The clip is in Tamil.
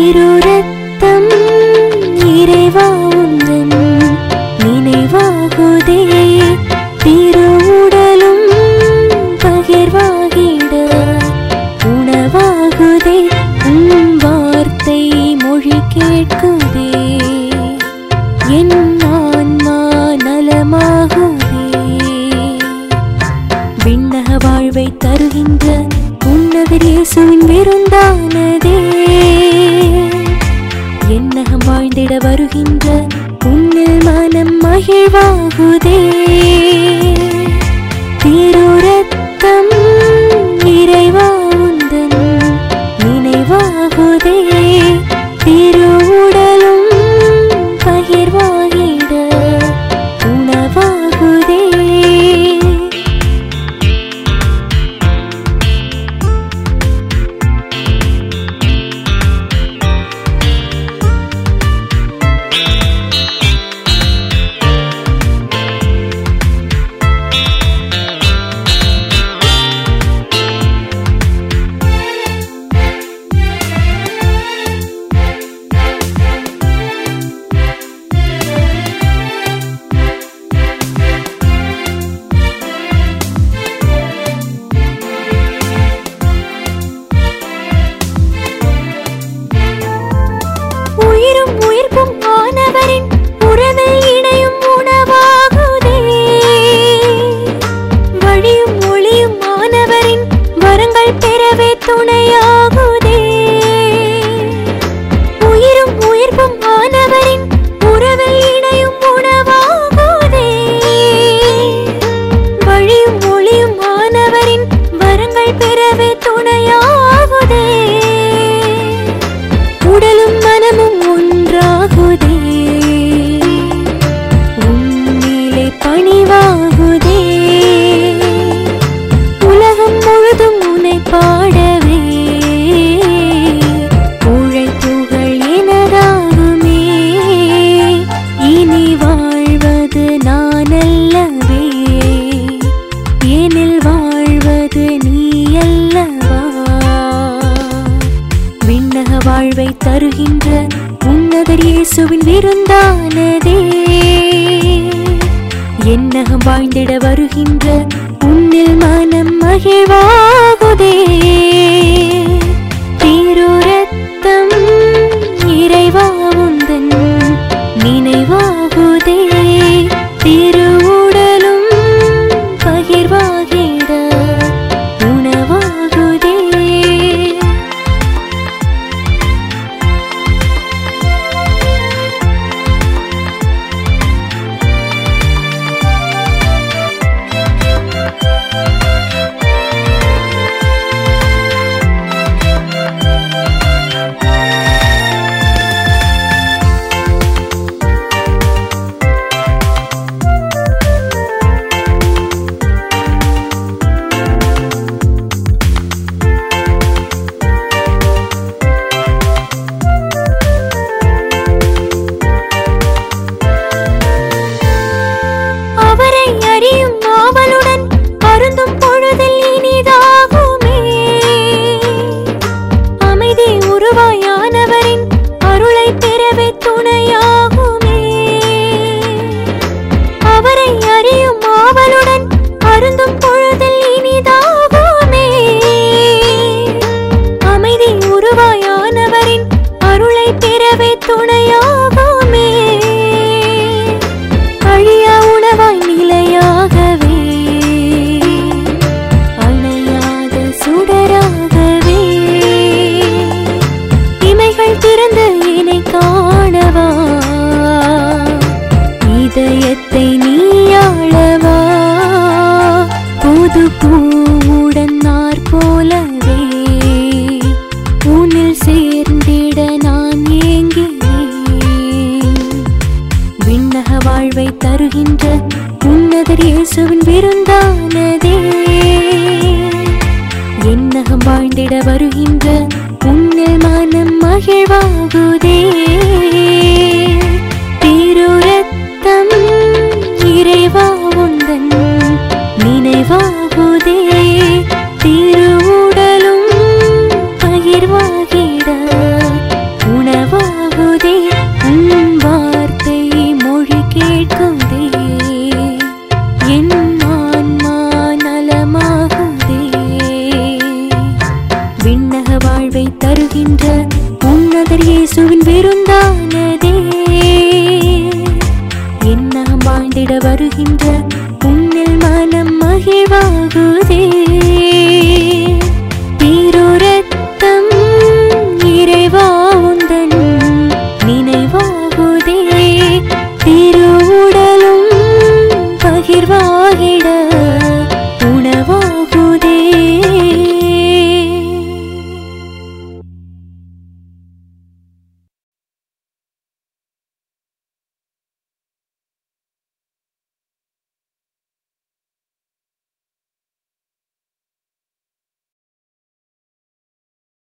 திருரத்தம் இறைவா உந்தன் நினைவாகுதே, திருவுடலும் பகிர்வாகிட உணவாகுதே, உன் வார்த்தை மொழி கேட்குதே, என் ஆன்மா நலமாகுதே. விண்ணக வாழ்வை தருகின்ற உன்னதர் இயேசுவின் விருந்தானதே, என்னகம் வாழ்ந்திட வருகின்ற உன்னில் மனம் மகிழ்வாகுதே. திருரத்தம் இறைவா உந்தன் நினைவாகுதே, திருவுடலும் பகிர்வாகிட உணவாகுதே. வாழ்வை தருகின்ற உன்னதர் இயேசுவின் விருந்தானதே, என்னகம் வாழ்ந்திட வருகின்ற உன்னில் மனம் மகிழ்வாகுதே. திருரத்தம் இறைவா உந்தன் நினைவாகுதே, திருவுடலும் பகிர்வாகிட உணவாகுதே. இதயத்தை நீயாளவா, புது பூவுடன் நார் போலவே உன்னில் சேர்ந்திட நான் ஏங்கினேன். விண்ணக வாழ்வை தருகின்ற உன்னதர் இயேசுவின் விருந்தானதே, என்னகம் வாழ்ந்திட வருகின்ற உன்னில் மனம் மகிழ்வாகுதே. திருரத்தம் இறைவா உந்தன் நினைவாகுதே, திருவுடலும் பகிர்வாகிட உண்டானதே. என்னகம் வாழ்ந்திட வருகின்ற உன்னில் மனம் மகிழ்வாகுதே.